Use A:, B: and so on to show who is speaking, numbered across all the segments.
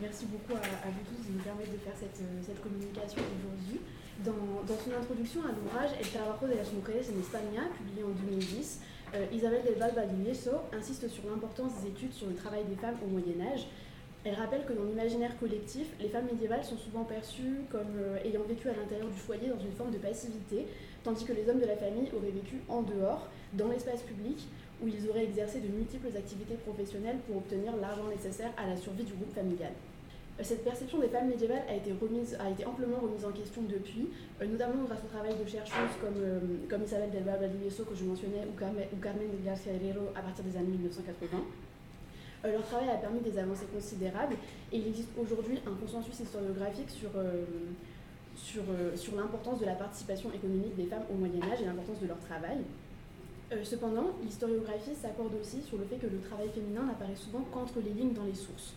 A: merci beaucoup à vous tous de nous permettre de faire cette communication aujourd'hui. Dans son introduction à l'ouvrage El trabajo de las mujeres en España, publié en 2010, Isabel del Val Valdivieso insiste sur l'importance des études sur le travail des femmes au Moyen-Âge. Elle rappelle que dans l'imaginaire collectif, les femmes médiévales sont souvent perçues comme ayant vécu à l'intérieur du foyer dans une forme de passivité, tandis que les hommes de la famille auraient vécu en dehors, dans l'espace public, où ils auraient exercé de multiples activités professionnelles pour obtenir l'argent nécessaire à la survie du groupe familial. Cette perception des femmes médiévales a été amplement remise en question depuis, notamment grâce au travail de chercheuses comme Isabel del Val Valdivieso que je mentionnais ou Carmen de García Herrero à partir des années 1980. Leur travail a permis des avancées considérables et il existe aujourd'hui un consensus historiographique sur l'importance de la participation économique des femmes au Moyen-Âge et l'importance de leur travail. Cependant, l'historiographie s'accorde aussi sur le fait que le travail féminin n'apparaît souvent qu'entre les lignes dans les sources.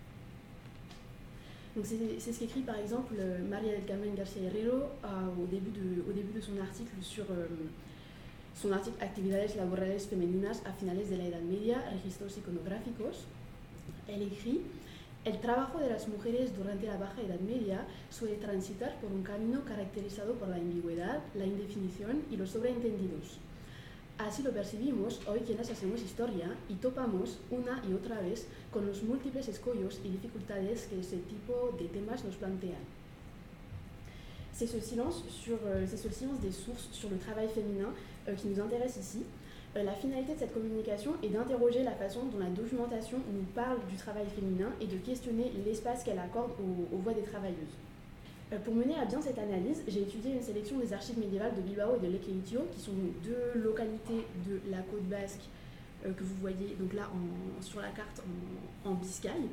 A: Donc c'est ce qu'écrit par exemple María del Carmen García Herrero au début de son article sur son article Actividades laborales femeninas a finales de la Edad Media, registros iconográficos. Elle écrit: El trabajo de las mujeres durante la Baja Edad Media suele transitar por un camino caracterizado por la ambigüedad, la indefinición y los sobreentendidos. Así lo percibimos hoy quienes hacemos historia y topamos una y otra vez con los múltiples escollos y dificultades que ese tipo de temas nos plantean. C'est ce silence des sources sur le travail féminin qui nous intéresse ici. La finalité de cette communication est d'interroger la façon dont la documentation nous parle du travail féminin et de questionner l'espace qu'elle accorde aux voix des travailleuses. Pour mener à bien cette analyse, j'ai étudié une sélection des archives médiévales de Bilbao et de Lekeitio, qui sont deux localités de la côte basque que vous voyez donc là sur la carte en Biscaye.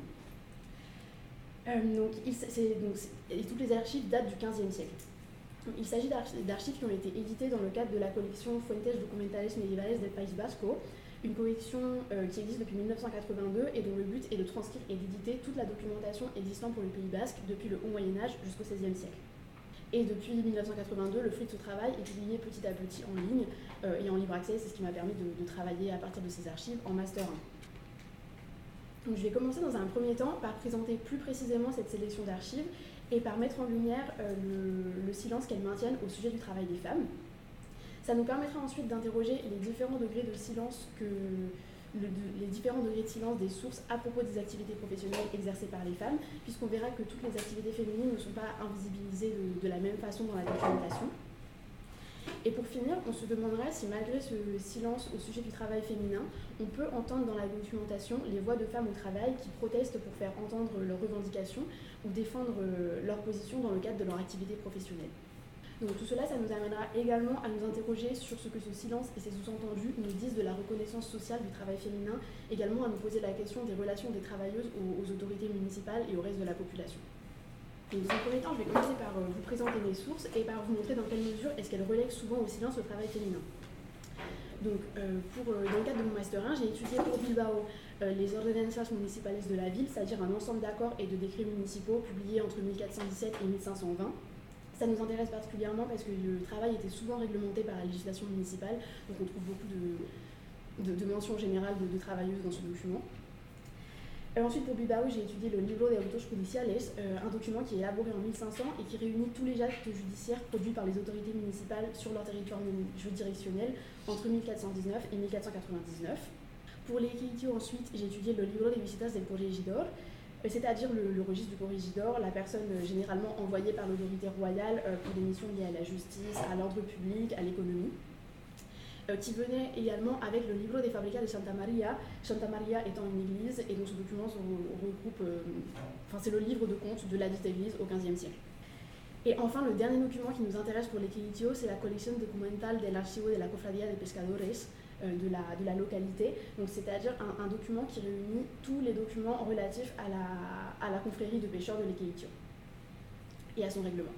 A: Et toutes les archives datent du XVe siècle. Il s'agit d'archives qui ont été éditées dans le cadre de la collection Fuentes Documentales Medievales del País Vasco, une collection qui existe depuis 1982 et dont le but est de transcrire et d'éditer toute la documentation existant pour le Pays Basque depuis le Haut Moyen-Âge jusqu'au XVIe siècle. Et depuis 1982, le fruit de ce travail est publié petit à petit en ligne et en libre accès. C'est ce qui m'a permis de travailler à partir de ces archives en Master 1. Donc, je vais commencer dans un premier temps par présenter plus précisément cette sélection d'archives et par mettre en lumière le silence qu'elles maintiennent au sujet du travail des femmes. Ça nous permettra ensuite d'interroger les différents degrés de silence des sources à propos des activités professionnelles exercées par les femmes, puisqu'on verra que toutes les activités féminines ne sont pas invisibilisées de la même façon dans la documentation. Et pour finir, on se demandera si malgré ce silence au sujet du travail féminin, on peut entendre dans la documentation les voix de femmes au travail qui protestent pour faire entendre leurs revendications ou défendre leur position dans le cadre de leur activité professionnelle. Donc tout cela, ça nous amènera également à nous interroger sur ce que ce silence et ses sous-entendus nous disent de la reconnaissance sociale du travail féminin, également à nous poser la question des relations des travailleuses aux autorités municipales et au reste de la population. Donc, dans un premier temps, je vais commencer par vous présenter mes sources et par vous montrer dans quelle mesure est-ce qu'elles relèguent souvent au silence le travail féminin. Donc, dans le cadre de mon Master 1, j'ai étudié pour Bilbao les ordenanzas municipales de la ville, c'est-à-dire un ensemble d'accords et de décrets municipaux publiés entre 1417 et 1520. Ça nous intéresse particulièrement parce que le travail était souvent réglementé par la législation municipale, donc on trouve beaucoup de mentions générales de travailleuses dans ce document. Ensuite, pour Bilbao, j'ai étudié le Libro de Autos Judiciales, un document qui est élaboré en 1500 et qui réunit tous les actes judiciaires produits par les autorités municipales sur leur territoire juridictionnel entre 1419 et 1499. Pour les Lekeitio, ensuite, j'ai étudié le Libro de Visitas del Corregidor, c'est-à-dire le registre du corregidor, la personne généralement envoyée par l'autorité royale pour des missions liées à la justice, à l'ordre public, à l'économie, qui venait également avec le Libro de Fabrica de Santa Maria étant une église, et donc ce document regroupe, c'est le livre de compte de la dite église au XVe siècle. Et enfin, le dernier document qui nous intéresse pour les Lekeitio, c'est la collection documental del Archivo de la Cofradía de Pescadores de la localité, donc c'est-à-dire un document qui réunit tous les documents relatifs à la confrérie de pêcheurs de Lekeitio et à son règlement.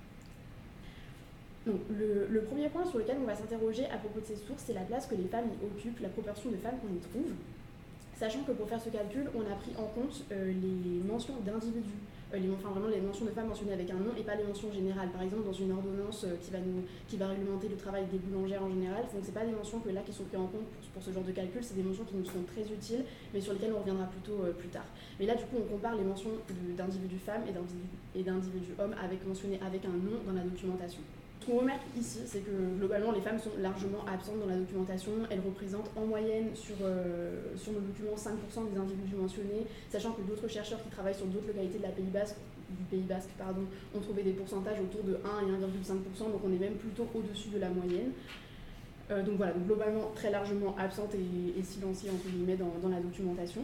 A: Donc, le premier point sur lequel on va s'interroger à propos de ces sources, c'est la place que les femmes y occupent, la proportion de femmes qu'on y trouve, sachant que pour faire ce calcul, on a pris en compte les mentions d'individus vraiment les mentions de femmes mentionnées avec un nom et pas les mentions générales. Par exemple, dans une ordonnance qui va réglementer le travail des boulangères en général, donc c'est pas des mentions que là qui sont prises en compte pour ce genre de calcul, c'est des mentions qui nous sont très utiles, mais sur lesquelles on reviendra plutôt plus tard. Mais là, du coup, on compare les mentions d'individus femmes et d'individus hommes mentionnés avec un nom dans la documentation. Ce qu'on remarque ici, c'est que globalement, les femmes sont largement absentes dans la documentation. Elles représentent en moyenne sur nos documents 5% des individus mentionnés, sachant que d'autres chercheurs qui travaillent sur d'autres localités du Pays Basque, ont trouvé des pourcentages autour de 1 et 1,5%, donc on est même plutôt au-dessus de la moyenne. Donc voilà, donc globalement très largement absente et silenciée entre guillemets dans la documentation.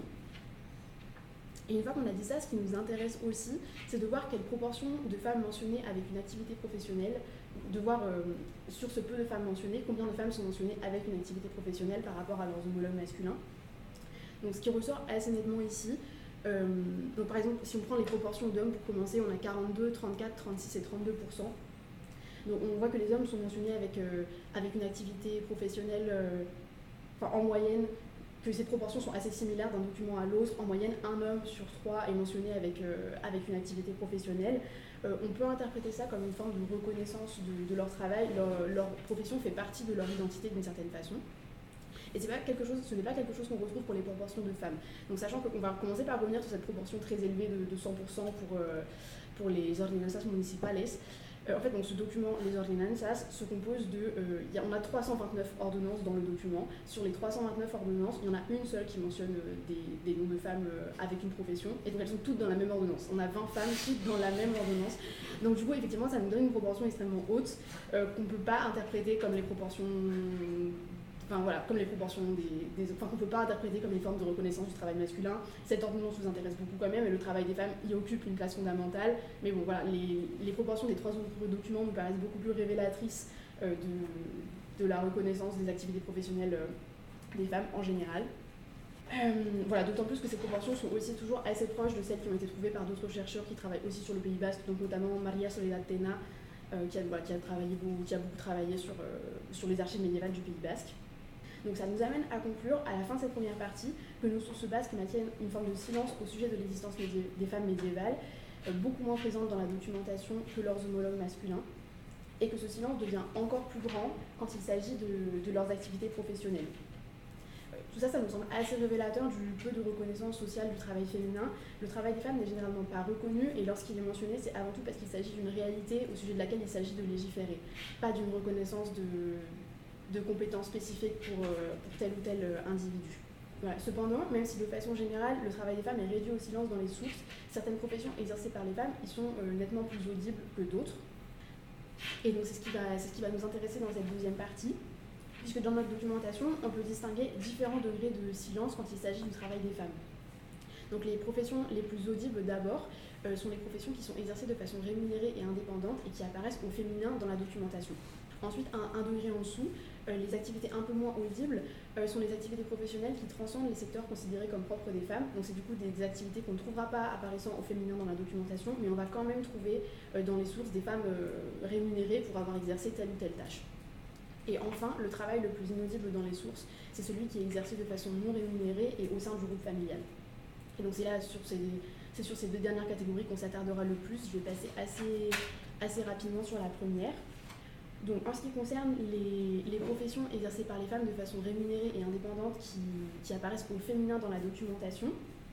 A: Et une fois qu'on a dit ça, ce qui nous intéresse aussi, c'est de voir quelle proportion de femmes mentionnées avec une activité professionnelle, de voir sur ce peu de femmes mentionnées, combien de femmes sont mentionnées avec une activité professionnelle par rapport à leurs homologues masculins. Donc ce qui ressort assez nettement ici, donc par exemple, si on prend les proportions d'hommes pour commencer, on a 42, 34, 36 et 32%. Donc on voit que les hommes sont mentionnés avec une activité professionnelle, en moyenne, que ces proportions sont assez similaires d'un document à l'autre. En moyenne, un homme sur 3 est mentionné avec une activité professionnelle. On peut interpréter ça comme une forme de reconnaissance de leur travail. Leur profession fait partie de leur identité d'une certaine façon. Et ce n'est pas quelque chose qu'on retrouve pour les proportions de femmes. Donc sachant qu'on va commencer par revenir sur cette proportion très élevée de 100% pour les ordenanzas municipales. En fait, donc, ce document, les ordenanzas, se compose on a 329 ordonnances dans le document. Sur les 329 ordonnances, il y en a une seule qui mentionne des noms de femmes avec une profession. Et donc elles sont toutes dans la même ordonnance. On a 20 femmes toutes dans la même ordonnance. Donc du coup, effectivement, ça nous donne une proportion extrêmement haute qu'on ne peut pas interpréter comme les proportions... comme les proportions qu'on ne peut pas interpréter comme les formes de reconnaissance du travail masculin. Cette ordonnance nous intéresse beaucoup quand même, et le travail des femmes y occupe une place fondamentale. Mais bon, voilà, les proportions des 3 autres documents nous paraissent beaucoup plus révélatrices de la reconnaissance des activités professionnelles des femmes en général. D'autant plus que ces proportions sont aussi toujours assez proches de celles qui ont été trouvées par d'autres chercheurs qui travaillent aussi sur le Pays Basque, donc notamment Maria Soledad Tena, qui a beaucoup travaillé sur les archives médiévales du Pays Basque. Donc ça nous amène à conclure, à la fin de cette première partie, que nos sources basques maintiennent une forme de silence au sujet de l'existence des femmes médiévales, beaucoup moins présente dans la documentation que leurs homologues masculins, et que ce silence devient encore plus grand quand il s'agit de leurs activités professionnelles. Tout ça, ça nous semble assez révélateur du peu de reconnaissance sociale du travail féminin. Le travail des femmes n'est généralement pas reconnu, et lorsqu'il est mentionné, c'est avant tout parce qu'il s'agit d'une réalité au sujet de laquelle il s'agit de légiférer, pas d'une reconnaissance de compétences spécifiques pour tel ou tel individu. Voilà. Cependant, même si de façon générale, le travail des femmes est réduit au silence dans les sources, certaines professions exercées par les femmes y sont nettement plus audibles que d'autres. Et donc c'est ce qui va nous intéresser dans cette deuxième partie, puisque dans notre documentation, on peut distinguer différents degrés de silence quand il s'agit du travail des femmes. Donc les professions les plus audibles d'abord sont les professions qui sont exercées de façon rémunérée et indépendante et qui apparaissent au féminin dans la documentation. Ensuite, un degré en dessous, les activités un peu moins audibles sont les activités professionnelles qui transcendent les secteurs considérés comme propres des femmes. Donc c'est du coup des activités qu'on ne trouvera pas apparaissant au féminin dans la documentation, mais on va quand même trouver dans les sources des femmes rémunérées pour avoir exercé telle ou telle tâche. Et enfin, le travail le plus inaudible dans les sources, c'est celui qui est exercé de façon non rémunérée et au sein du groupe familial. Et donc c'est sur ces 2 dernières catégories qu'on s'attardera le plus. Je vais passer assez rapidement sur la première. Donc, en ce qui concerne les professions exercées par les femmes de façon rémunérée et indépendante qui apparaissent au féminin dans la documentation,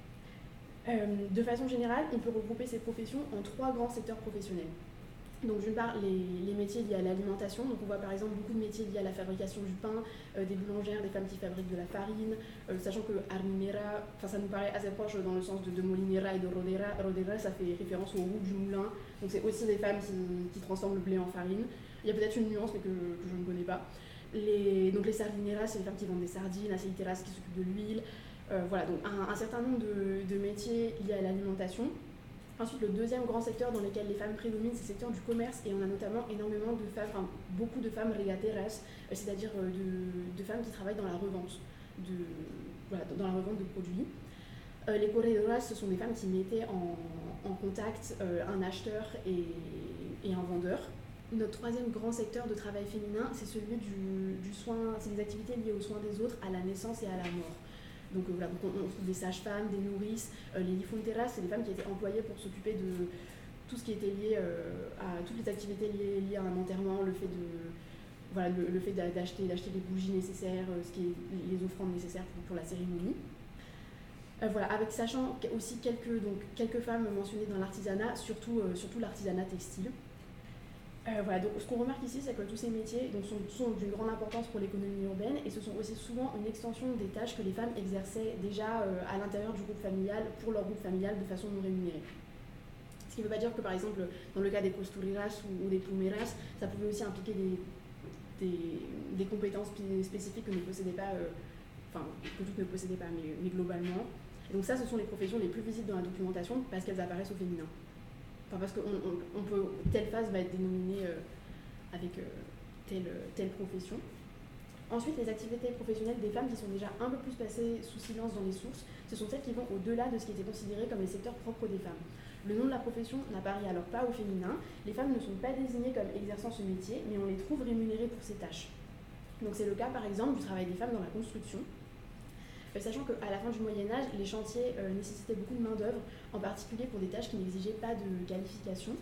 A: de façon générale, on peut regrouper ces professions en 3 grands secteurs professionnels. Donc d'une part, les métiers liés à l'alimentation. Donc on voit par exemple beaucoup de métiers liés à la fabrication du pain, des boulangères, des femmes qui fabriquent de la farine, sachant que harinera, ça nous paraît assez proche dans le sens de molinera et de rodera. Rodera, ça fait référence aux roues du moulin. Donc c'est aussi des femmes qui transforment le blé en farine. Il y a peut-être une nuance, mais que je ne connais pas. Donc les sardineras, c'est les femmes qui vendent des sardines, aceiteras qui s'occupent de l'huile. Donc un certain nombre de métiers liés à l'alimentation. Ensuite, le deuxième grand secteur dans lequel les femmes prédominent, c'est le secteur du commerce, et on a notamment énormément de femmes, beaucoup de femmes regateras, c'est-à-dire de femmes qui travaillent dans la revente de produits. Les corredoras, ce sont des femmes qui mettaient en contact un acheteur et un vendeur. Notre troisième grand secteur de travail féminin, c'est celui du soin, c'est les activités liées aux soins des autres, à la naissance et à la mort. Donc voilà, donc on trouve des sages-femmes, des nourrices, les difunteras, c'est des femmes qui étaient employées pour s'occuper de tout ce qui était lié à toutes les activités liées à un enterrement, le fait d'acheter les bougies nécessaires, les offrandes nécessaires pour la cérémonie. Sachant aussi quelques femmes mentionnées dans l'artisanat, surtout l'artisanat textile. Donc ce qu'on remarque ici, c'est que tous ces métiers sont d'une grande importance pour l'économie urbaine et ce sont aussi souvent une extension des tâches que les femmes exerçaient déjà à l'intérieur du groupe familial, pour leur groupe familial, de façon non rémunérée. Ce qui ne veut pas dire que, par exemple, dans le cas des costuriras ou des plumeras, ça pouvait aussi impliquer des compétences spécifiques que ne possédaient pas, que toutes ne possédaient pas, mais globalement. Et donc ça, ce sont les professions les plus visibles dans la documentation parce qu'elles apparaissent au féminin. Parce que telle phase va être dénominée avec telle profession. Ensuite, les activités professionnelles des femmes qui sont déjà un peu plus passées sous silence dans les sources, ce sont celles qui vont au-delà de ce qui était considéré comme les secteurs propres des femmes. Le nom de la profession n'apparaît alors pas au féminin, les femmes ne sont pas désignées comme exerçant ce métier, mais on les trouve rémunérées pour ces tâches. Donc c'est le cas par exemple du travail des femmes dans la construction. Sachant qu'à la fin du Moyen-Âge, les chantiers nécessitaient beaucoup de main-d'œuvre, en particulier pour des tâches qui n'exigeaient pas de qualification.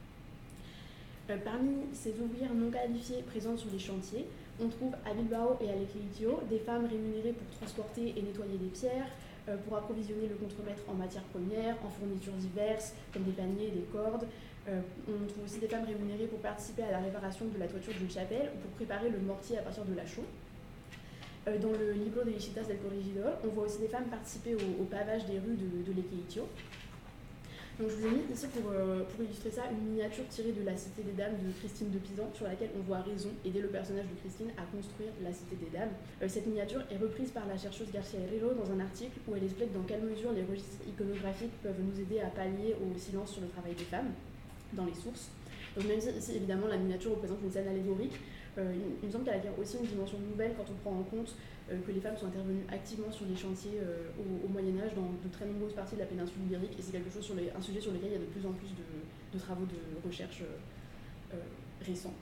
A: Parmi ces ouvrières non qualifiées présentes sur les chantiers, on trouve à Bilbao et à Lekeitio des femmes rémunérées pour transporter et nettoyer des pierres, pour approvisionner le contremaître en matières premières, en fournitures diverses, comme des paniers, des cordes. On trouve aussi des femmes rémunérées pour participer à la réparation de la toiture d'une chapelle ou pour préparer le mortier à partir de la chaux. Dans le Libro de Visitas del Corregidor, on voit aussi des femmes participer au pavage des rues de Lekeitio. Donc je vous ai mis ici pour illustrer ça une miniature tirée de la Cité des Dames de Christine de Pisan, sur laquelle on voit raison aider le personnage de Christine à construire la Cité des Dames. Cette miniature est reprise par la chercheuse Garcia Herrero dans un article où elle explique dans quelle mesure les registres iconographiques peuvent nous aider à pallier au silence sur le travail des femmes dans les sources. Donc même si ici évidemment la miniature représente une scène allégorique, il me semble qu'elle acquiert aussi une dimension nouvelle quand on prend en compte que les femmes sont intervenues activement sur les chantiers au Moyen-Âge dans de très nombreuses parties de la péninsule ibérique, et c'est un sujet sur lequel il y a de plus en plus de travaux de recherche récents.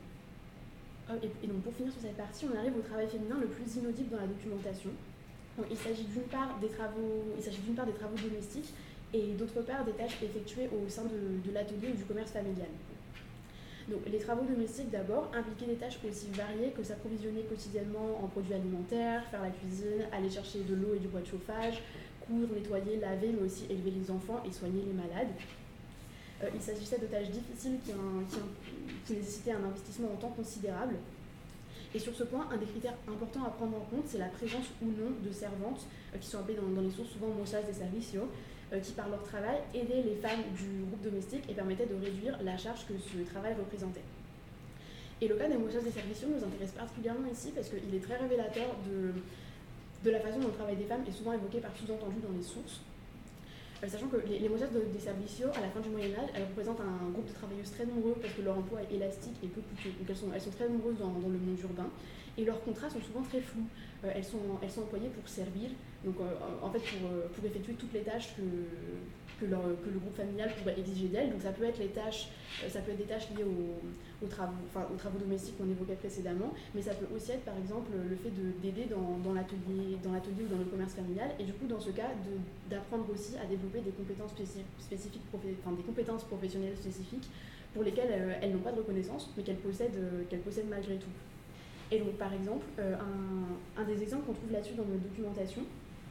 A: Et donc pour finir sur cette partie, on arrive au travail féminin le plus inaudible dans la documentation. Donc, il s'agit d'une part des travaux domestiques et d'autre part des tâches effectuées au sein de l'atelier ou du commerce familial. Donc, les travaux domestiques d'abord impliquaient des tâches aussi variées que s'approvisionner quotidiennement en produits alimentaires, faire la cuisine, aller chercher de l'eau et du bois de chauffage, coudre, nettoyer, laver, mais aussi élever les enfants et soigner les malades. Il s'agissait de tâches difficiles qui nécessitaient un investissement en temps considérable. Et sur ce point, un des critères importants à prendre en compte, c'est la présence ou non de servantes, qui sont appelées dans les sources souvent moças de servicio, qui par leur travail aidaient les femmes du groupe domestique et permettaient de réduire la charge que ce travail représentait. Et le cas des moças de servicio nous intéresse particulièrement ici parce qu'il est très révélateur de la façon dont le travail des femmes est souvent évoqué par sous-entendu dans les sources. Sachant que les moças de servicio, à la fin du Moyen-Âge, elles représentent un groupe de travailleuses très nombreux parce que leur emploi est élastique et peu coûteux. Donc elles sont très nombreuses dans le monde urbain et leurs contrats sont souvent très flous. Elles sont employées pour servir, donc en fait pour effectuer toutes les tâches que le groupe familial pourrait exiger d'elles. Donc ça peut être des tâches liées aux travaux domestiques qu'on évoquait précédemment, mais ça peut aussi être par exemple le fait d'aider dans l'atelier ou dans le commerce familial, et du coup dans ce cas d'apprendre aussi à développer des compétences spécifiques, des compétences professionnelles spécifiques pour lesquelles elles n'ont pas de reconnaissance, mais qu'elles possèdent malgré tout. Et donc par exemple, un des exemples qu'on trouve là-dessus dans notre documentation,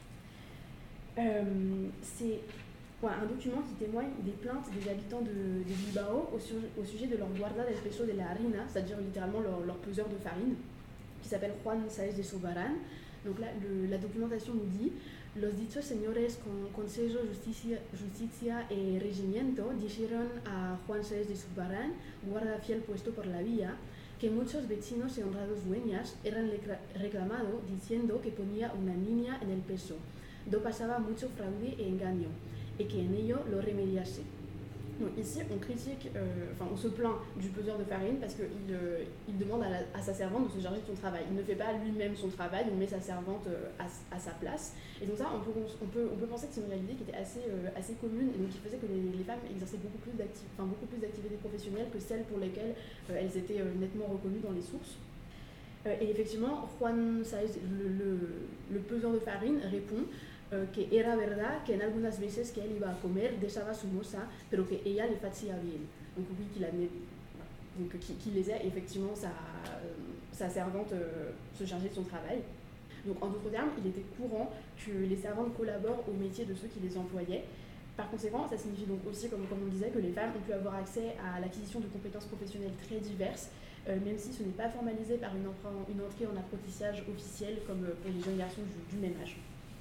A: c'est un document qui témoigne des plaintes des habitants de Bilbao au sujet de leur guarda del peso de la harina, c'est-à-dire littéralement leur peseur de farine, qui s'appelle Juan Sáez de Zurbarán. Donc là, la documentation nous dit: Los dichos señores con Consejo, Justicia y Regimiento dijeron a Juan Sáez de Zurbarán, guarda fiel puesto por la vía, que muchos vecinos y honrados dueñas eran reclamados diciendo que ponía una niña en el peso, do pasaba mucho fraude y engaño, et que en ello lo remediase. Donc ici, on se plaint du peseur de farine parce qu'il demande à sa servante de se charger de son travail. Il ne fait pas lui-même son travail, il met sa servante à sa place. Et donc ça, on peut penser que c'est une réalité qui était assez commune, et donc qui faisait que les femmes exerçaient beaucoup plus d'activités professionnelles que celles pour lesquelles elles étaient nettement reconnues dans les sources. Et effectivement, Juan Sáez, le peseur de farine, répond que era verdad que en algunas veces que él iba a comer dejaba su moza, pero que ella le hacía bien. Donc oui, qu'il laissait effectivement sa servante se charger de son travail. Donc en d'autres termes, il était courant que les servantes collaborent au métier de ceux qui les employaient. Par conséquent, ça signifie donc aussi, comme on disait, que les femmes ont pu avoir accès à l'acquisition de compétences professionnelles très diverses, même si ce n'est pas formalisé par une entrée en apprentissage officielle comme pour les jeunes garçons du même âge.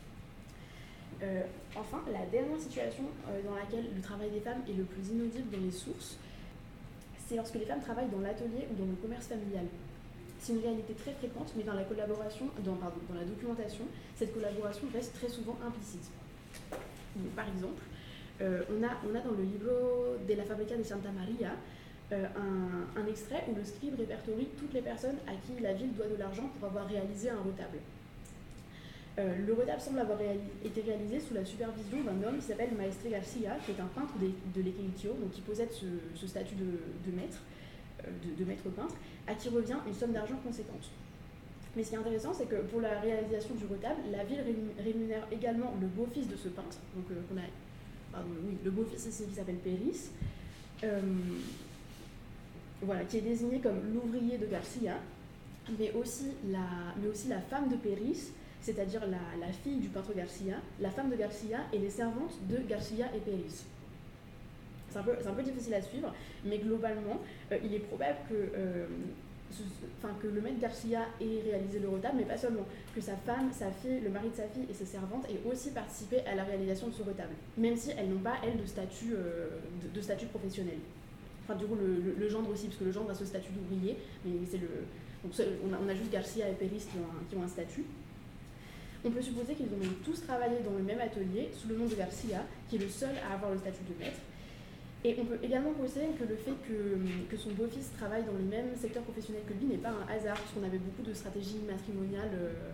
A: Enfin, la dernière situation dans laquelle le travail des femmes est le plus inaudible dans les sources, c'est lorsque les femmes travaillent dans l'atelier ou dans le commerce familial. C'est une réalité très fréquente, mais dans la documentation, cette collaboration reste très souvent implicite. Donc, par exemple, on a dans le Libro de la Fábrica de Santa Maria un extrait où le scribe répertorie toutes les personnes à qui la ville doit de l'argent pour avoir réalisé un retable. Le retable semble avoir été réalisé sous la supervision d'un homme qui s'appelle Maestre Garcia, qui est un peintre de l'Equilitio, donc qui possède ce statut de maître, de maître peintre, à qui revient une somme d'argent conséquente. Mais ce qui est intéressant, c'est que pour la réalisation du retable, la ville rémunère également le beau-fils de ce peintre, donc le beau-fils ici qui s'appelle Péris, qui est désigné comme l'ouvrier de Garcia, mais aussi la femme de Péris, c'est-à-dire la fille du peintre Garcia, la femme de Garcia et les servantes de Garcia et Péris. C'est un peu difficile à suivre, mais globalement, il est probable que le maître Garcia ait réalisé le retable, mais pas seulement, que sa femme, sa fille, le mari de sa fille et ses servantes aient aussi participé à la réalisation de ce retable, même si elles n'ont pas, elles, de statut professionnel. Enfin, du coup, le gendre aussi, parce que le gendre a ce statut d'ouvrier, mais on a juste Garcia et Péris qui ont un statut. On peut supposer qu'ils ont même tous travaillé dans le même atelier, sous le nom de Garcia, qui est le seul à avoir le statut de maître. Et on peut également penser que le fait que son beau-fils travaille dans le même secteur professionnel que lui n'est pas un hasard, parce qu'on avait beaucoup de stratégies matrimoniales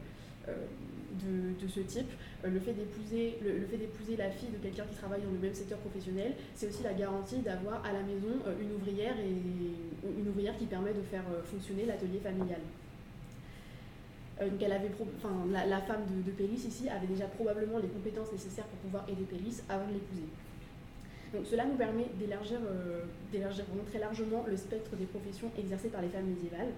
A: de ce type. Le fait d'épouser la fille de quelqu'un qui travaille dans le même secteur professionnel, c'est aussi la garantie d'avoir à la maison une ouvrière qui permet de faire fonctionner l'atelier familial. Donc la femme de Péris ici avait déjà probablement les compétences nécessaires pour pouvoir aider Péris avant de l'épouser. Donc cela nous permet d'élargir vraiment très largement le spectre des professions exercées par les femmes médiévales.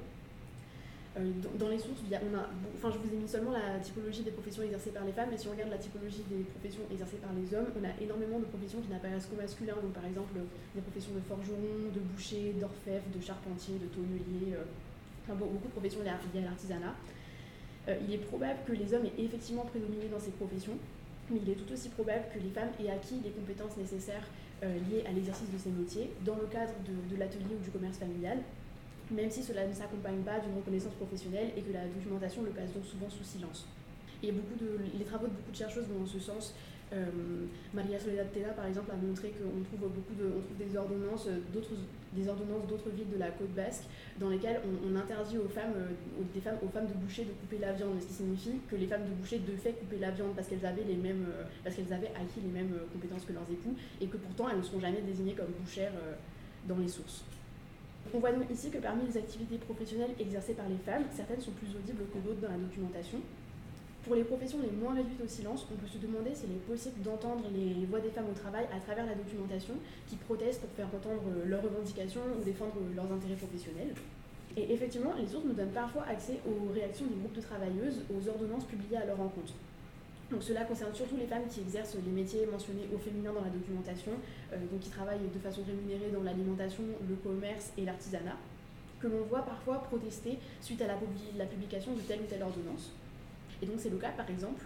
A: Dans les sources, je vous ai mis seulement la typologie des professions exercées par les femmes, mais si on regarde la typologie des professions exercées par les hommes, on a énormément de professions qui n'apparaissent qu'au masculin, donc par exemple des professions de forgeron, de boucher, d'orfèvre, de charpentier, de tonnelier, beaucoup de professions liées à l'artisanat. Il est probable que les hommes aient effectivement prédominé dans ces professions, mais il est tout aussi probable que les femmes aient acquis les compétences nécessaires liées à l'exercice de ces métiers dans le cadre de l'atelier ou du commerce familial, même si cela ne s'accompagne pas d'une reconnaissance professionnelle et que la documentation le passe donc souvent sous silence. Et les travaux de beaucoup de chercheuses vont dans ce sens. Maria Soledad Tena, par exemple, a montré qu'on trouve des ordonnances d'autres villes de la côte basque dans lesquelles on interdit aux femmes de boucher de couper la viande, ce qui signifie que les femmes de boucher de fait couper la viande parce qu'elles avaient acquis les mêmes compétences que leurs époux et que pourtant elles ne seront jamais désignées comme bouchères dans les sources. On voit donc ici que parmi les activités professionnelles exercées par les femmes, certaines sont plus audibles que d'autres dans la documentation. Pour les professions les moins réduites au silence, on peut se demander s'il est possible d'entendre les voix des femmes au travail à travers la documentation qui protestent pour faire entendre leurs revendications ou défendre leurs intérêts professionnels. Et effectivement, les sources nous donnent parfois accès aux réactions des groupes de travailleuses aux ordonnances publiées à leur encontre. Donc cela concerne surtout les femmes qui exercent les métiers mentionnés au féminin dans la documentation, donc qui travaillent de façon rémunérée dans l'alimentation, le commerce et l'artisanat, que l'on voit parfois protester suite à la publication de telle ou telle ordonnance. Et donc c'est le cas par exemple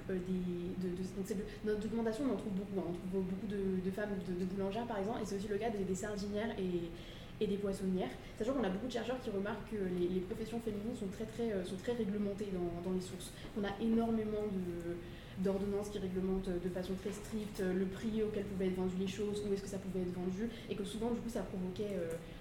A: notre documentation, on en trouve beaucoup, on trouve beaucoup de femmes de boulangères par exemple, et c'est aussi le cas des sardinières et des poissonnières, sachant qu'on a beaucoup de chercheurs qui remarquent que les professions féminines sont très réglementées dans les sources. On a énormément d'ordonnances qui réglementent de façon très stricte le prix auquel pouvaient être vendues les choses, où est-ce que ça pouvait être vendu, et que souvent du coup ça provoquait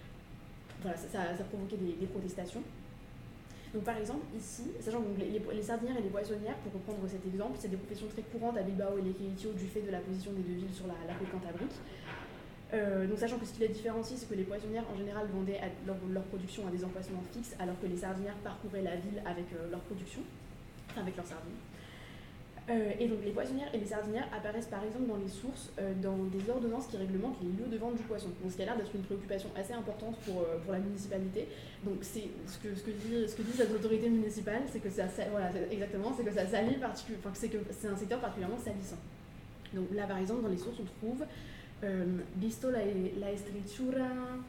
A: des protestations. Donc par exemple ici, sachant que les sardinières et les poissonnières, pour reprendre cet exemple, c'est des professions très courantes à Bilbao et l'Equilitio du fait de la position des deux villes sur la côte cantabrique. Donc sachant que ce qui les différencie, c'est que les poissonnières en général vendaient leur production à des emplacements fixes, alors que les sardinières parcouraient la ville avec leur production, avec leurs sardines. Et donc les poissonnières et les sardinières apparaissent par exemple dans les sources, dans des ordonnances qui réglementent les lieux de vente du poisson. Donc ce qui a l'air d'être une préoccupation assez importante pour la municipalité. Donc c'est ce que disent les autorités municipales, c'est que voilà, exactement, c'est que ça salit que c'est un secteur particulièrement salissant. Donc là par exemple dans les sources on trouve visto la estrechura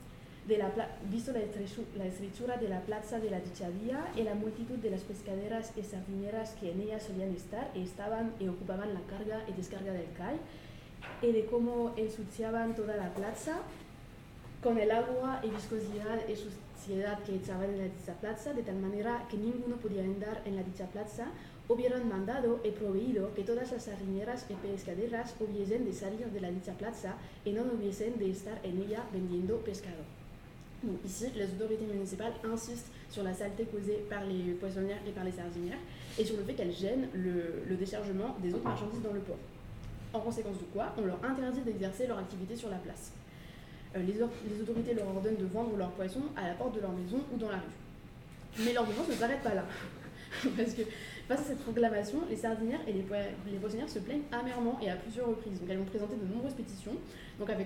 A: visto la estrechura de la plaza de la dicha vía y la multitud de las pescaderas y sardineras que en ella solían estar y ocupaban la carga y descarga del CAI, y de cómo ensuciaban toda la plaza con el agua y viscosidad y suciedad que echaban en la dicha plaza, de tal manera que ninguno podía andar en la dicha plaza, hubieran mandado y proveído que todas las sardineras y pescaderas hubiesen de salir de la dicha plaza y no hubiesen de estar en ella vendiendo pescado. Donc ici, les autorités municipales insistent sur la saleté causée par les poissonnières et par les sardinières et sur le fait qu'elles gênent le déchargement des autres marchandises dans le port. En conséquence de quoi, on leur interdit d'exercer leur activité sur la place. Les autorités leur ordonnent de vendre leurs poissons à la porte de leur maison ou dans la rue. Mais l'ordonnance ne s'arrête pas là. Parce que face à cette proclamation, les sardinières et les poissonnières se plaignent amèrement et à plusieurs reprises. Donc elles vont présenter de nombreuses pétitions, donc avec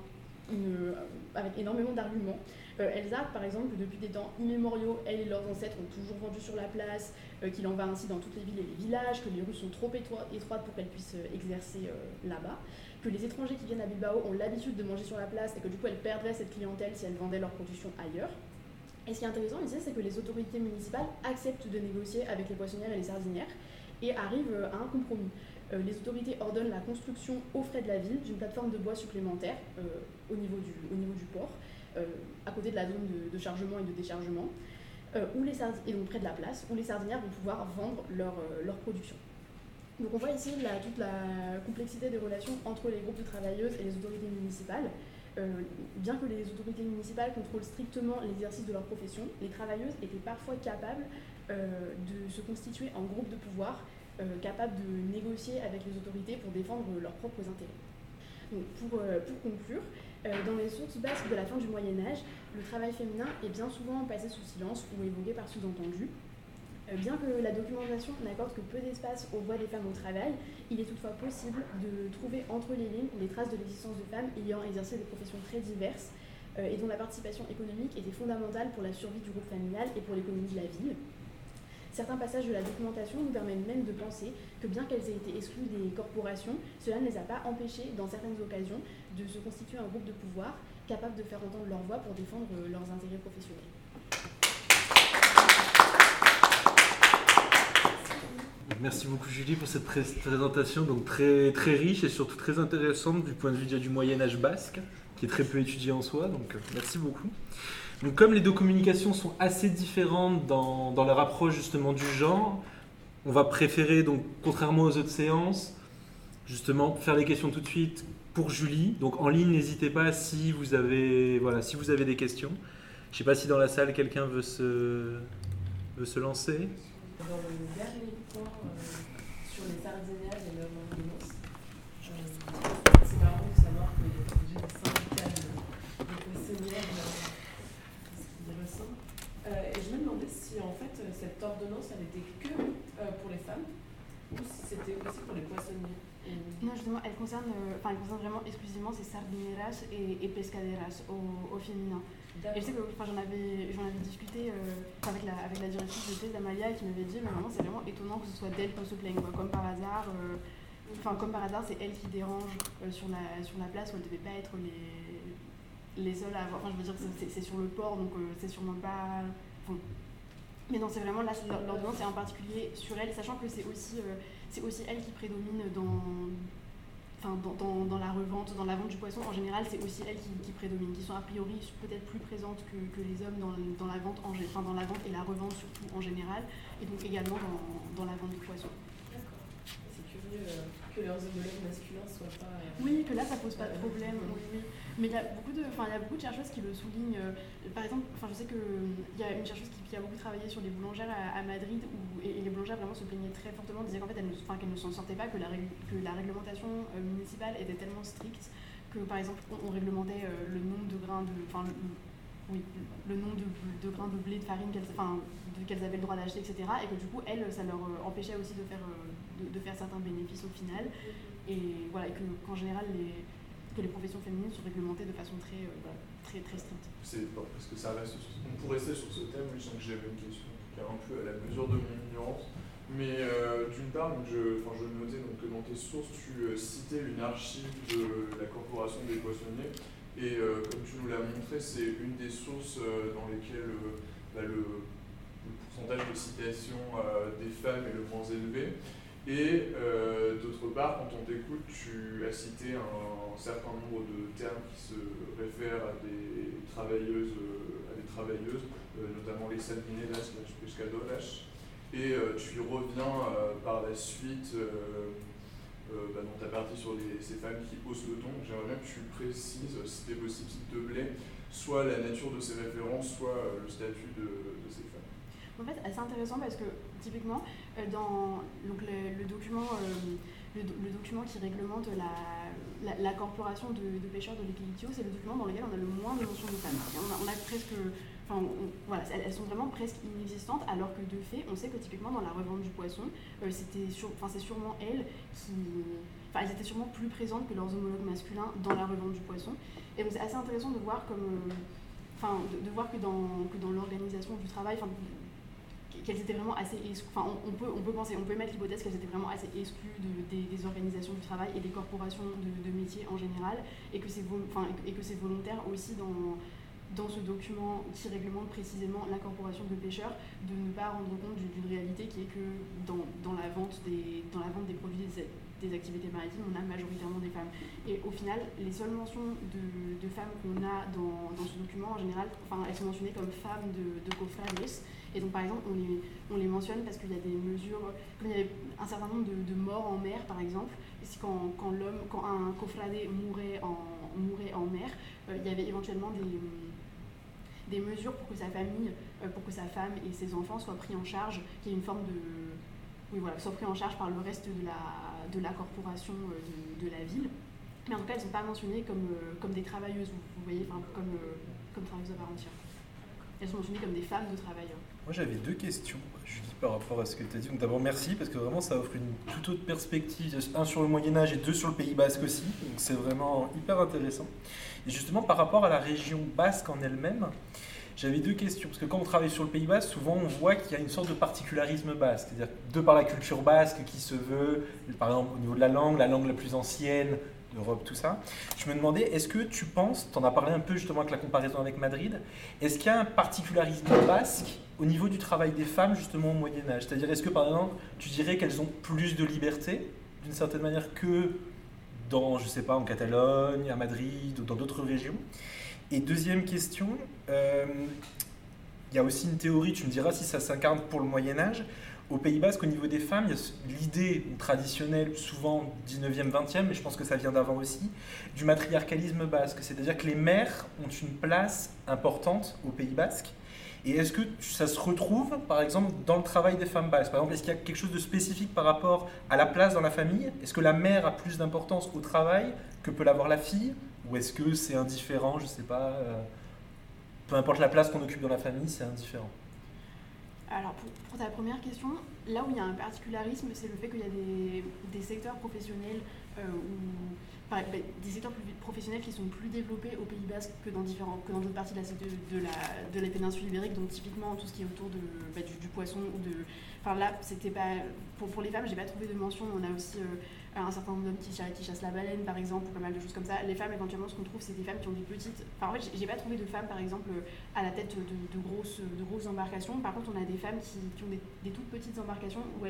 A: énormément d'arguments. Elles arguent par exemple que depuis des temps immémoriaux, elles et leurs ancêtres ont toujours vendu sur la place, qu'il en va ainsi dans toutes les villes et les villages, que les rues sont trop étroites pour qu'elles puissent exercer là-bas, que les étrangers qui viennent à Bilbao ont l'habitude de manger sur la place et que du coup elles perdraient cette clientèle si elles vendaient leur production ailleurs. Et ce qui est intéressant ici, c'est que les autorités municipales acceptent de négocier avec les poissonnières et les sardinières et arrivent à un compromis. Les autorités ordonnent la construction aux frais de la ville d'une plateforme de bois supplémentaire au niveau du port, à côté de la zone de chargement et de déchargement, et donc près de la place, où les sardinières vont pouvoir vendre leur production. Donc on voit ici toute la complexité des relations entre les groupes de travailleuses et les autorités municipales. Bien que les autorités municipales contrôlent strictement l'exercice de leur profession, les travailleuses étaient parfois capables de se constituer en groupe de pouvoir, capables de négocier avec les autorités pour défendre leurs propres intérêts. Donc pour conclure, dans les sources basques de la fin du Moyen-Âge, le travail féminin est bien souvent passé sous silence ou évoqué par sous-entendu. Bien que la documentation n'accorde que peu d'espace aux voix des femmes au travail, il est toutefois possible de trouver entre les lignes les traces de l'existence de femmes ayant exercé des professions très diverses et dont la participation économique était fondamentale pour la survie du groupe familial et pour l'économie de la ville. Certains passages de la documentation nous permettent même de penser que bien qu'elles aient été exclues des corporations, cela ne les a pas empêchées, dans certaines occasions, de se constituer un groupe de pouvoir capable de faire entendre leur voix pour défendre leurs intérêts professionnels.
B: Merci beaucoup Julie pour cette présentation donc très, très riche et surtout très intéressante du point de vue du Moyen-Âge basque, qui est très peu étudié en soi, donc merci beaucoup. Donc comme les deux communications sont assez différentes dans leur approche justement du genre, on va préférer, donc contrairement aux autres séances, justement faire les questions tout de suite pour Julie. Donc en ligne, n'hésitez pas si vous avez des questions. Je ne sais pas si dans la salle quelqu'un veut se lancer.
C: Dans le dernier point sur les sardinières et leur ordonnance, c'est marrant de savoir qu'il y a déjà des syndicats de poissonnières qui ressemblent. Et je me demandais si en fait cette ordonnance elle était que pour les femmes ou si c'était aussi pour les poissonniers.
A: Non, justement, elle concerne vraiment exclusivement ces sardineras et pescaderas au féminin. Et je sais que j'en avais discuté avec la directrice de thèse d'Amalia qui m'avait dit mais vraiment c'est vraiment étonnant que ce soit d'elle qu'on se plaigne quoi. Comme par hasard c'est elle qui dérange sur la place où elle devait pas être les seules à avoir. Enfin je veux dire c'est sur le port donc c'est sûrement pas. Mais non, c'est vraiment là l'ordonnance est en particulier sur elle, sachant que c'est aussi elle qui prédomine dans la revente, dans la vente du poisson, en général, c'est aussi elles qui prédominent, qui sont a priori peut-être plus présentes que les hommes dans la vente dans la vente et la revente surtout en général, et donc également dans la vente du poisson.
C: D'accord. C'est curieux que leurs homologues masculins soient pas.
A: Oui, que là ça pose pas de problème. Oui. Mais il y a beaucoup de chercheuses qui le soulignent. Par exemple, je sais qu'il y a une chercheuse qui a beaucoup travaillé sur les boulangères à Madrid et les boulangères vraiment se plaignaient très fortement, disaient qu'en fait qu'elles ne s'en sortaient pas, que la réglementation municipale était tellement stricte que par exemple on réglementait le nombre de grains le nombre de grains de blé, de farine qu'elles avaient le droit d'acheter, etc. Et que du coup elles, ça leur empêchait aussi de de faire certains bénéfices au final. Et voilà, et qu'en général, que les professions féminines sont réglementées de façon très stricte.
D: Parce que ça reste. On pourrait rester sur ce thème, je sens que j'avais une question qui est un peu à la mesure de mon ignorance. Mais d'une part, je notais que dans tes sources, tu citais une archive de la Corporation des poissonniers. Et comme tu nous l'as montré, c'est une des sources dans lesquelles le pourcentage de citation des femmes est le moins élevé. Et d'autre part, quand on t'écoute, tu as cité un certain nombre de termes qui se réfèrent à des travailleuses, notamment les salmineras, las pescadoras. Et tu y reviens par la suite dans ta partie sur ces femmes qui haussent le ton. J'aimerais bien que tu précises, si c'était possible, s'il te plaît, soit la nature de ces références, soit le statut de ces femmes.
A: En fait, assez intéressant parce que typiquement, dans le document qui réglemente la corporation de pêcheurs de l'Equilitio, c'est le document dans lequel on a le moins de mentions de femmes. On a presque, voilà, elles sont vraiment presque inexistantes, alors que de fait, on sait que typiquement dans la revente du poisson, c'est sûrement elles qui... elles étaient sûrement plus présentes que leurs homologues masculins dans la revente du poisson. Et donc c'est assez intéressant de voir de voir que dans l'organisation du travail, qu'elles étaient vraiment assez exclues. On peut mettre l'hypothèse qu'elles étaient vraiment assez exclues des organisations du travail et des corporations de métiers en général, et que c'est volontaire aussi dans ce document qui réglemente précisément la corporation de pêcheurs, de ne pas rendre compte d'une réalité qui est que dans la vente des produits des activités maritimes, on a majoritairement des femmes. Et au final, les seules mentions de femmes qu'on a dans ce document, en général, elles sont mentionnées comme femmes de cofrades. Et donc, par exemple, on les mentionne parce qu'il y a des mesures, comme il y avait un certain nombre de morts en mer, par exemple, quand un cofrade mourait en mer, il y avait éventuellement des mesures pour que sa famille, pour que sa femme et ses enfants soient pris en charge, qu'il y ait une forme soient pris en charge par le reste de la corporation de la ville. Mais en tout cas, elles ne sont pas mentionnées comme des travailleuses, vous voyez, comme travailleuses à part entière. Elles sont mentionnées comme des femmes de travailleurs.
B: Moi, j'avais deux questions, Julie, par rapport à ce que tu as dit. Donc d'abord, toute parce que vraiment, ça offre une toute autre perspective, un sur le Moyen-Âge et deux sur le Pays Basque aussi. Donc c'est vraiment hyper intéressant. Et justement, par rapport à la région basque en elle-même, j'avais deux questions. Parce que quand on travaille sur le Pays Basque, souvent on voit qu'il y a une sorte de particularisme basque. C'est-à-dire, de par la culture basque qui se veut, par exemple au niveau de la langue la plus ancienne d'Europe, tout ça. Je me demandais, est-ce que tu penses, tu en as parlé un peu justement avec la comparaison avec Madrid, est-ce qu'il y a un particularisme basque au niveau du travail des femmes justement au Moyen-Âge? C'est-à-dire, est-ce que par exemple, tu dirais qu'elles ont plus de liberté d'une certaine manière que dans, je sais pas, en Catalogne, à Madrid ou dans d'autres régions? Et deuxième question, il y a aussi une théorie, tu me diras si ça s'incarne pour le Moyen-Âge. Au Pays Basque, au niveau des femmes, il y a l'idée traditionnelle, souvent 19e, 20e, mais je pense que ça vient d'avant aussi, du matriarcalisme basque. C'est-à-dire que les mères ont une place importante au Pays Basque. Et est-ce que ça se retrouve, par exemple, dans le travail des femmes basques? Par exemple, est-ce qu'il y a quelque chose de spécifique par rapport à la place dans la famille? Est-ce que la mère a plus d'importance au travail que peut l'avoir la fille? Ou est-ce que c'est indifférent, je ne sais pas, peu importe la place qu'on occupe dans la famille, c'est indifférent?
A: Alors, pour ta première question, là où il y a un particularisme, c'est le fait qu'il y a des secteurs professionnels des secteurs professionnels qui sont plus développés au Pays Basque que dans d'autres parties de la péninsule ibérique, donc typiquement tout ce qui est autour du poisson ou de... Enfin là, c'était pas... Pour les femmes, j'ai pas trouvé de mention, on a aussi un certain nombre d'hommes qui chassent la baleine, par exemple, ou pas mal de choses comme ça. Les femmes, éventuellement, ce qu'on trouve, c'est des femmes qui ont des petites... Enfin, en fait, j'ai pas trouvé de femmes, par exemple, à la tête de grosses embarcations. Par contre, on a des femmes qui ont des toutes petites embarcations où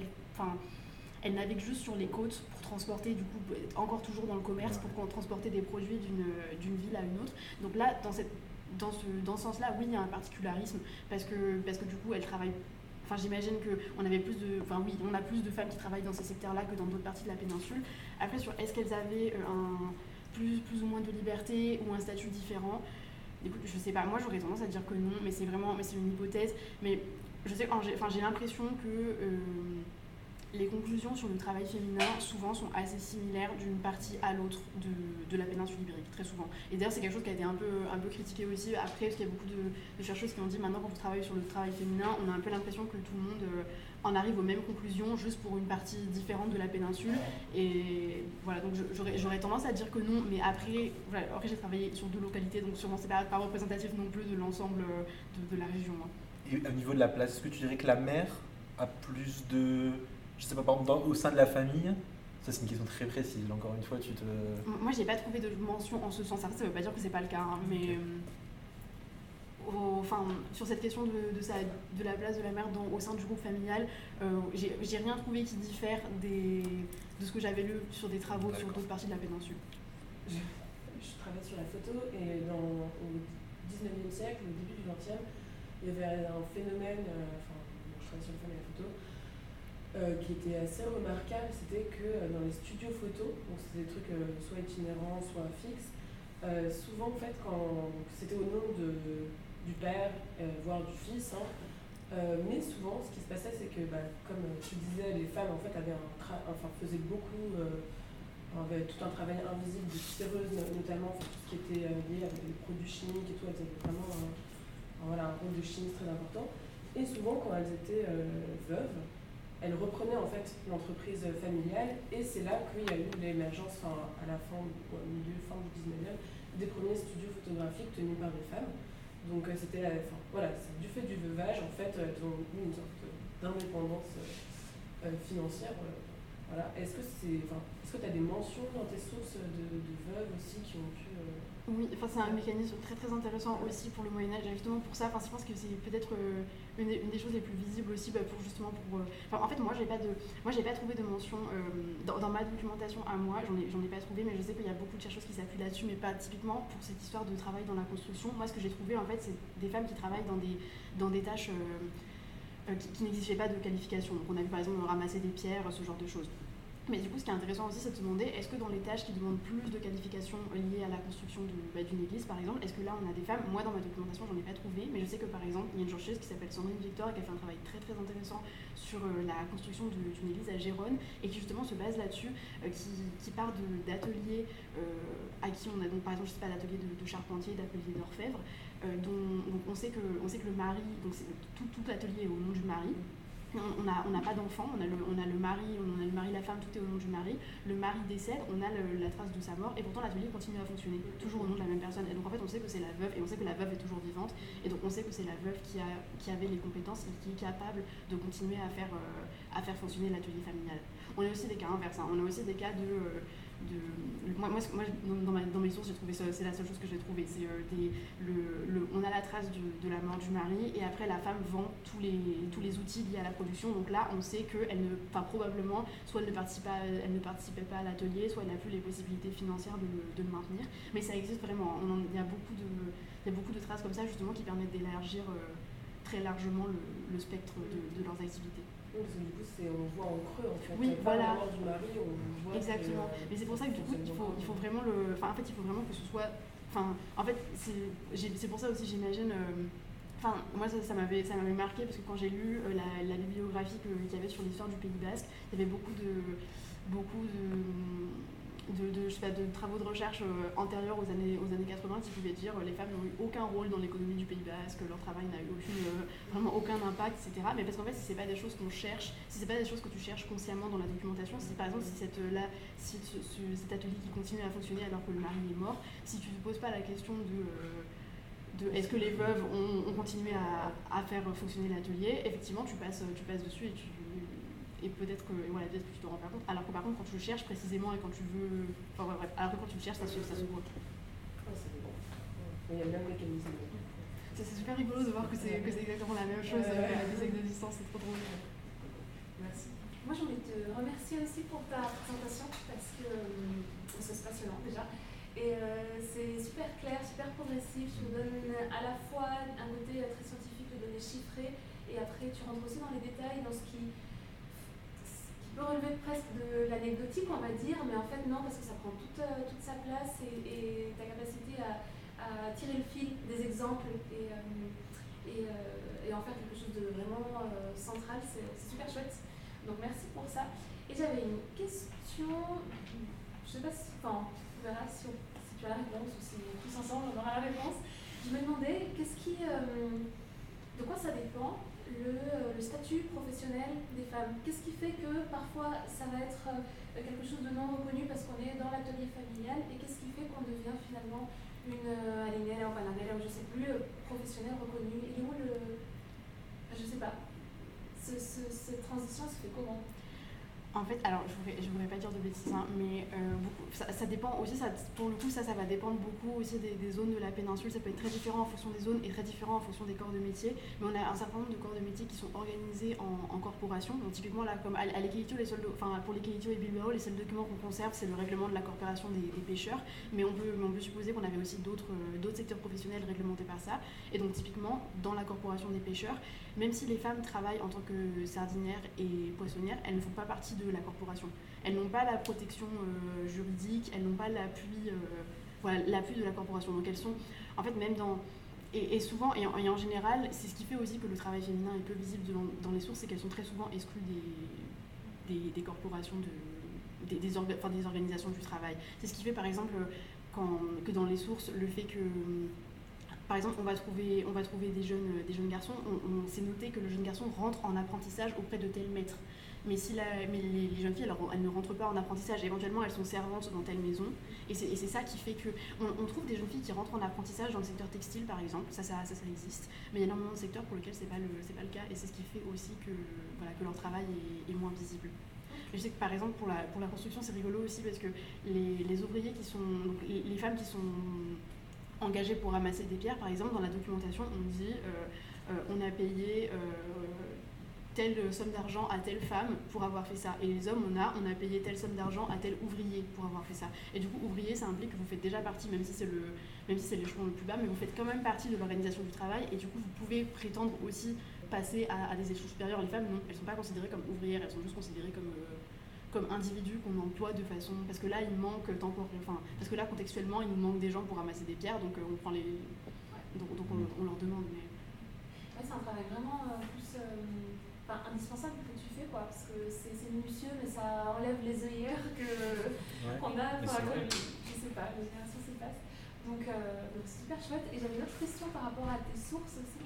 A: elles naviguent juste sur les côtes pour transporter, du coup, encore toujours dans le commerce, pour transporter des produits d'une ville à une autre. Donc là, dans ce sens-là, oui, il y a un particularisme, parce que du coup, elles travaillent... Enfin, j'imagine qu'on avait on a plus de femmes qui travaillent dans ces secteurs-là que dans d'autres parties de la péninsule. Après, sur est-ce qu'elles avaient plus ou moins de liberté ou un statut différent, écoute, je sais pas, moi j'aurais tendance à dire que non, mais c'est une hypothèse. Mais je sais, j'ai l'impression que les conclusions sur le travail féminin, souvent, sont assez similaires d'une partie à l'autre de la péninsule ibérique, très souvent. Et d'ailleurs, c'est quelque chose qui a été un peu critiqué aussi après, parce qu'il y a beaucoup de chercheuses qui ont dit maintenant, quand on travaille sur le travail féminin, on a un peu l'impression que tout le monde en arrive aux mêmes conclusions, juste pour une partie différente de la péninsule. Et voilà, donc j'aurais tendance à dire que non, mais après, voilà, après j'ai travaillé sur 2 localités, donc sûrement c'est pas représentatif non plus de l'ensemble de la région.
B: Et au niveau de la place, est-ce que tu dirais que la mère a plus de... Je sais pas, par exemple, au sein de la famille, ça c'est une question très précise, encore une fois, tu te...
A: Moi, j'ai pas trouvé de mention en ce sens. Ça veut pas dire que c'est pas le cas, hein, mais sur cette question de la place de la mère au sein du groupe familial, j'ai rien trouvé qui diffère de ce que j'avais lu sur des travaux sur d'autres parties de la péninsule.
C: Je travaille sur la photo et au 19e siècle, au début du 20e, il y avait un phénomène, je travaille sur le film et la photo, qui était assez remarquable, c'était que dans les studios photos, donc c'était des trucs soit itinérants, soit fixes, souvent en fait c'était au nom du père, voire du fils, hein, mais souvent ce qui se passait c'est que, comme tu disais, les femmes en fait faisaient beaucoup, avaient tout un travail invisible de tisseuses notamment, tout ce qui était lié avec les produits chimiques et tout, elles avaient vraiment un rôle de chimiste très important, et souvent quand elles étaient veuves, elle reprenait en fait l'entreprise familiale, et c'est là qu'il y a eu l'émergence, à la fin, au milieu, fin du 19e, des premiers studios photographiques tenus par des femmes. Donc c'était, du fait du veuvage, en fait, elles ont eu une sorte d'indépendance financière. Voilà. Est-ce que tu as des mentions dans tes sources de veuves aussi qui ont pu...
A: Oui, c'est un mécanisme très très intéressant aussi pour le Moyen-Âge, justement pour ça. Je pense que c'est peut-être une des choses les plus visibles aussi en fait, moi j'ai pas trouvé de mention dans ma documentation à moi, j'en ai pas trouvé, mais je sais qu'il y a beaucoup de chercheuses qui s'appuient là-dessus, mais pas typiquement pour cette histoire de travail dans la construction. Moi, ce que j'ai trouvé en fait, c'est des femmes qui travaillent dans des tâches qui n'exigeaient pas de qualification. Donc on a vu par exemple ramasser des pierres, ce genre de choses. Mais du coup, ce qui est intéressant aussi, c'est de se demander, est-ce que dans les tâches qui demandent plus de qualifications liées à la construction d'une église, par exemple, est-ce que là, on a des femmes? Moi, dans ma documentation, j'en ai pas trouvé, mais je sais que, par exemple, il y a une chercheuse qui s'appelle Sandrine Victor et qui a fait un travail très, très intéressant sur la construction d'une église à Gérone, et qui, justement, se base là-dessus, qui part d'ateliers à qui on a, donc, par exemple, je sais pas, l'atelier de charpentier, d'atelier d'orfèvre, dont on sait que le mari, donc tout l'atelier est au nom du mari. On n'a pas d'enfant, on a le mari, la femme, tout est au nom du mari. Le mari décède, on a la trace de sa mort, et pourtant l'atelier continue à fonctionner, toujours au nom de la même personne. Et donc en fait, on sait que c'est la veuve, et on sait que la veuve est toujours vivante, et donc on sait que c'est la veuve qui avait les compétences et qui est capable de continuer à faire fonctionner l'atelier familial. On a aussi des cas inverses, hein. On a aussi des cas moi, dans mes sources, j'ai trouvé ça, c'est la seule chose que j'ai trouvée. C'est on a la trace de la mort du mari, et après la femme vend tous les outils liés à la production. Donc là, on sait qu'elle probablement, soit elle ne participait pas à l'atelier, soit elle n'a plus les possibilités financières de le maintenir. Mais ça existe vraiment. Il y a beaucoup de traces comme ça, justement, qui permettent d'élargir très largement le spectre de leurs activités.
C: Oui, parce que du coup, on voit en creux, en fait.
A: Oui, voilà.
C: La mort du mari, on voit.
A: Exactement. Mais c'est pour ça que du coup, il faut vraiment que ce soit. En fait, c'est pour ça aussi, j'imagine. Moi, ça m'avait marqué, parce que quand j'ai lu la bibliographie qu'il y avait sur l'histoire du Pays Basque, il y avait beaucoup de travaux de recherche antérieurs aux années 80 qui pouvaient dire les femmes n'ont eu aucun rôle dans l'économie du Pays Basque, leur travail n'a eu vraiment aucun impact, etc. Mais parce qu'en fait, si c'est pas des choses qu'on cherche, si c'est pas des choses que tu cherches consciemment dans la documentation, si par exemple cet atelier qui continue à fonctionner alors que le mari est mort, si tu ne te poses pas la question de est-ce que les veuves ont continué à faire fonctionner l'atelier, effectivement tu passes dessus et peut-être que tu te rends pas compte. Alors que par contre, quand tu le cherches précisément et quand tu veux... alors que quand tu le cherches, ça se voit.
C: Ouais, c'est bon. Il y a le même mécanisme.
A: C'est super rigolo de voir que c'est exactement la même chose à des siècles de distance, c'est trop drôle.
C: Merci.
E: Moi, j'ai envie de te remercier aussi pour ta présentation, parce que c'est passionnant déjà. Et c'est super clair, super progressif. Tu nous donnes à la fois un côté très scientifique, de données chiffrées, et après tu rentres aussi dans les détails, dans ce qui peut relever presque de l'anecdotique, on va dire, mais en fait non, parce que ça prend toute sa place, et ta capacité à tirer le fil des exemples et en faire quelque chose de vraiment central, c'est super chouette. Donc merci pour ça. Et j'avais une question, je sais pas si, enfin, on verra si tu as la réponse ou si tous ensemble on aura la réponse. Je me demandais de quoi ça dépend le statut professionnel des femmes. Qu'est-ce qui fait que parfois ça va être quelque chose de non reconnu parce qu'on est dans l'atelier familial, et qu'est-ce qui fait qu'on devient finalement une alinelle ou panarelle, je sais plus, professionnelle reconnue. Il est où je sais pas. Cette transition se fait comment?
A: En fait, alors je voudrais pas dire de bêtises, hein, mais ça dépend aussi, pour le coup ça va dépendre beaucoup aussi des zones de la péninsule. Ça peut être très différent en fonction des zones et très différent en fonction des corps de métier, mais on a un certain nombre de corps de métier qui sont organisés en corporation. Donc typiquement là, comme à l'Equilitio, pour l'Equilitio et Bilbao, les seuls documents qu'on conserve, c'est le règlement de la corporation des pêcheurs, mais on peut supposer qu'on avait aussi d'autres secteurs professionnels réglementés par ça. Et donc typiquement dans la corporation des pêcheurs, même si les femmes travaillent en tant que sardinières et poissonnières, elles ne font pas partie de la corporation. Elles n'ont pas la protection juridique, elles n'ont pas l'appui de la corporation. Donc elles sont, en fait, même dans... Et souvent, et en général, c'est ce qui fait aussi que le travail féminin est peu visible dans les sources, c'est qu'elles sont très souvent exclues des corporations, des organisations du travail. C'est ce qui fait, par exemple, que dans les sources, le fait que... Par exemple, on va trouver des jeunes garçons, on s'est noté que le jeune garçon rentre en apprentissage auprès de tel maître. Mais les jeunes filles, elles ne rentrent pas en apprentissage. Éventuellement, elles sont servantes dans telle maison. Et c'est ça qui fait qu'on trouve des jeunes filles qui rentrent en apprentissage dans le secteur textile, par exemple. Ça existe. Mais il y a énormément de secteurs pour lesquels c'est pas le cas. Et c'est ce qui fait aussi que leur travail est moins visible. Mais je sais que, par exemple, pour la construction, c'est rigolo aussi parce que les ouvriers qui sont... Donc, les femmes qui sont engagées pour ramasser des pierres, par exemple, dans la documentation, on dit on a payé... telle somme d'argent à telle femme pour avoir fait ça. Et les hommes, on a payé telle somme d'argent à tel ouvrier pour avoir fait ça. Et du coup, ouvrier, ça implique que vous faites déjà partie, même si c'est l'échelon le plus bas, mais vous faites quand même partie de l'organisation du travail. Et du coup, vous pouvez prétendre aussi passer à des échelons supérieurs. Les femmes, non, elles ne sont pas considérées comme ouvrières, elles sont juste considérées comme individus qu'on emploie de façon... Parce que là, il manque parce que là, contextuellement, il nous manque des gens pour ramasser des pierres, donc on prend les... Donc on leur demande. Mais...
E: Ouais, c'est un travail vraiment plus... indispensable que tu fais, quoi, parce que c'est minutieux, mais ça enlève les œillères qu'on a, je sais pas, les générations se passent. Donc c'est super chouette. Et j'avais une autre question par rapport à tes sources aussi.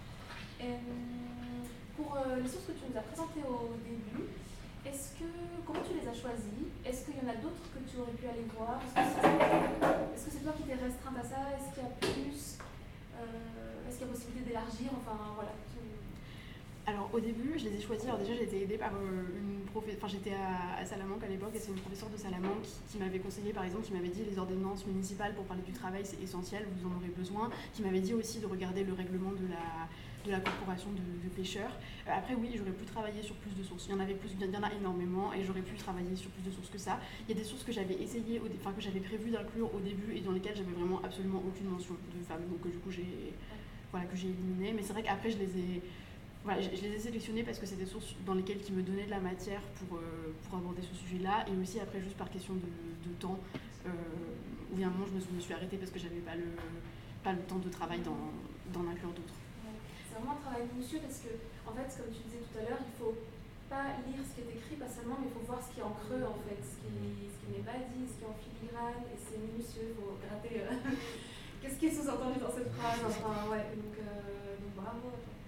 E: Pour les sources que tu nous as présentées au début, comment tu les as choisies? Est-ce qu'il y en a d'autres que tu aurais pu aller voir? Est-ce que c'est toi qui t'es restreinte à ça? Est-ce qu'il y a plus? Est-ce qu'il y a possibilité d'élargir? Enfin, voilà.
A: Alors au début, je les ai choisis. Alors déjà, j'ai été aidée par j'étais à Salamanque à l'époque, et c'est une professeure de Salamanque qui m'avait conseillé, par exemple, qui m'avait dit les ordonnances municipales pour parler du travail, c'est essentiel, vous en aurez besoin. Qui m'avait dit aussi de regarder le règlement de la corporation de pêcheurs. Après, oui, j'aurais pu travailler sur plus de sources. Il y en a énormément, et j'aurais pu travailler sur plus de sources que ça. Il y a des sources que j'avais que j'avais prévu d'inclure au début et dans lesquelles j'avais vraiment absolument aucune mention de femmes. Donc du coup, que j'ai éliminé. Mais c'est vrai qu'après, je les ai sélectionnés parce que c'est des sources dans lesquelles qui me donnaient de la matière pour aborder ce sujet-là, et aussi après juste par question de temps, où il y a un moment je me suis arrêtée parce que j'avais pas le temps de travail d'en inclure d'autres.
E: Ouais. C'est vraiment un travail minutieux parce que, en fait, comme tu disais tout à l'heure, il faut pas lire ce qui est écrit, pas seulement, mais il faut voir ce qui est en creux, en fait, ce qui n'est pas dit, ce qui est en filigrane, et c'est minutieux, il faut gratter. Qu'est-ce qui est sous-entendu dans cette phrase? Enfin, ouais,